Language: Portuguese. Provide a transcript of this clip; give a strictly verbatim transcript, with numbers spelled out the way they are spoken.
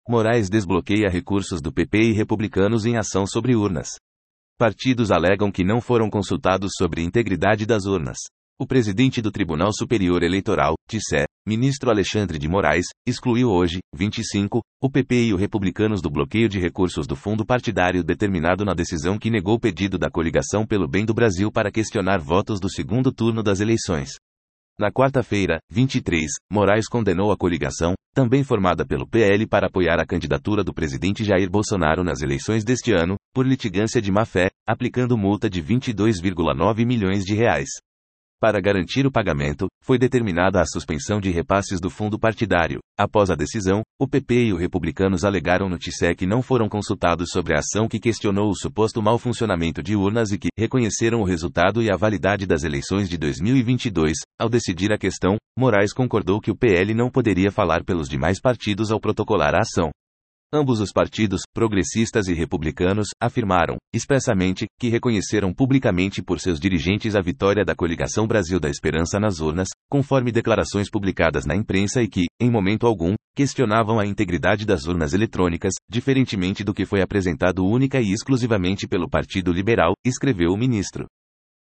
Moraes desbloqueia recursos do P P e Republicanos em ação sobre urnas. Partidos alegam que não foram consultados sobre a integridade das urnas. O presidente do Tribunal Superior Eleitoral, T C E, ministro Alexandre de Moraes, excluiu hoje, vinte e cinco, o P P e o Republicanos do bloqueio de recursos do fundo partidário determinado na decisão que negou o pedido da Coligação pelo Bem do Brasil para questionar votos do segundo turno das eleições. Na quarta-feira, vinte e três, Moraes condenou a coligação, também formada pelo P L para apoiar a candidatura do presidente Jair Bolsonaro nas eleições deste ano, por litigância de má-fé, aplicando multa de vinte e dois vírgula nove milhões de reais. Para garantir o pagamento, foi determinada a suspensão de repasses do fundo partidário. Após a decisão, o P P e o Republicanos alegaram no T C E que não foram consultados sobre a ação que questionou o suposto mau funcionamento de urnas e que reconheceram o resultado e a validade das eleições de dois mil e vinte e dois. Ao decidir a questão, Moraes concordou que o P L não poderia falar pelos demais partidos ao protocolar a ação. Ambos os partidos, progressistas e republicanos, afirmaram, expressamente, que reconheceram publicamente por seus dirigentes a vitória da Coligação Brasil da Esperança nas urnas, conforme declarações publicadas na imprensa e que, em momento algum, questionavam a integridade das urnas eletrônicas, diferentemente do que foi apresentado única e exclusivamente pelo Partido Liberal, escreveu o ministro.